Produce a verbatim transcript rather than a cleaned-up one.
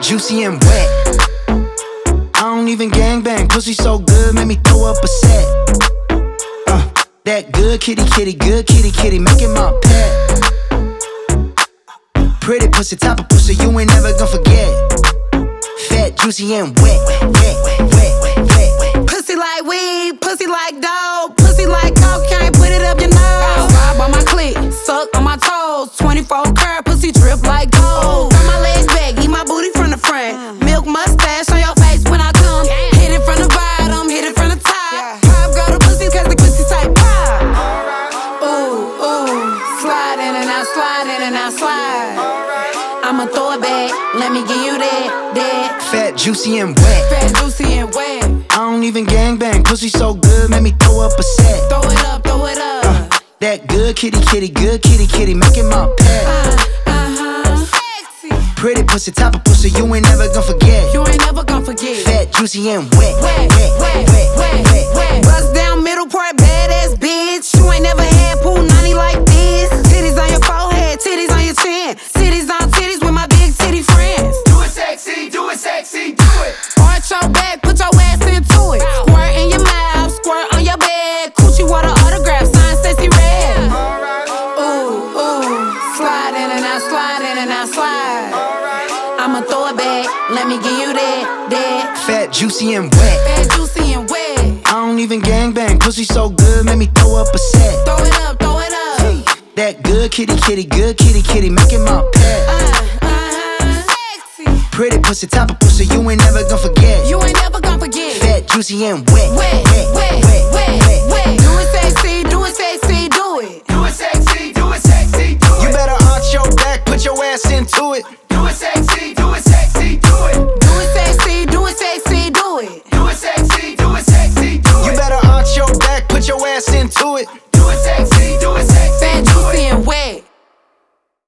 juicy and wet. I don't even gangbang, pussy so good, make me throw up a set. Uh, that good kitty, kitty, good kitty, kitty, make it my pet. Pretty pussy, top of pussy, you ain't never gonna forget. Fat, juicy and wet, wet, wet, wet, wet. Pussy like weed, pussy like dog, pussy like cocaine, put it up your nose. Ride by my clit, suck on my toes, twenty-four karat pussy drip like gold. Turn my legs back, eat my booty from the front. Milk mustache on your face when I come. Hit it from the bottom, hit it from the top. Pop girl the pussy cause the pussy type pop. Ooh, ooh, slide in and out, slide in and out, slide. I'ma throw it back, let me give you that, that. Fat, juicy and wet. Fat, juicy and wet. I don't even gangbang, pussy so good, make me throw up a set. Throw it up, throw it up. Uh, that good kitty, kitty, good kitty, kitty, make it my pet. Uh, uh-huh. Sexy. Pretty pussy, top of pussy, you ain't never gonna forget. You ain't never gonna forget. Fat, juicy and wet, Wet, wet, wet, wet, wet, wet. Bust down middle part, badass bitch. You ain't never had pool ninety like this. Titties on your forehead, titties on your chin. Titties on titties with my big titty friends. Do it sexy, do it sexy, do it. Arch your back, put your ass into it. Squirt in your mouth, squirt on your bed. Coochie water autograph, sign Stacey Red. Ooh, ooh, slide in and out, slide in and out, slide. I'ma throw it back, let me give you that, that. Fat, juicy and wet. Fat, juicy and wet. I don't even gangbang, pussy so good, make me throw up a set. Throw it up, throw it up. That good kitty, kitty, good kitty, kitty, make it my pet. Uh, uh-huh. Sexy. Pretty pussy, top of pussy, you ain't never gonna forget. You ain't never gonna forget. Fat, juicy and wet, Wet, wet,